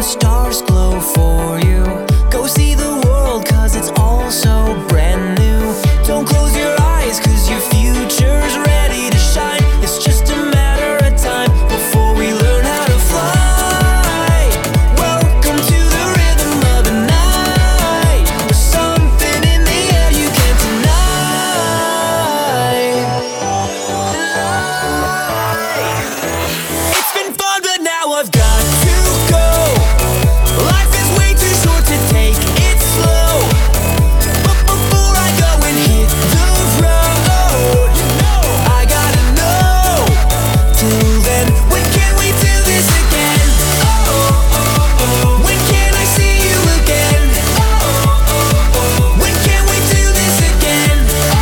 stars glow for you. Go see the world, 'cause it's all so brand new. Don't close your eyes, 'cause your future's ready to shine. It's just a matter of time before we learn how to fly. Welcome to the rhythm of the night. There's something in the air you can't deny. It's been fun, but now I've got to go. Life is way too short to take it slow. But before I go and hit the road, I gotta know. Till then, when can we do this again? When can I see you again? When can we do this again?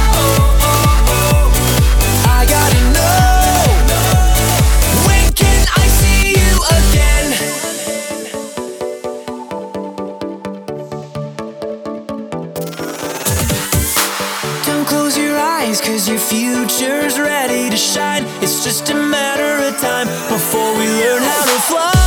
I gotta know. When can I see you again? Don't close your eyes, 'cause your future's ready to shine. It's just a matter of time before we learn how to fly.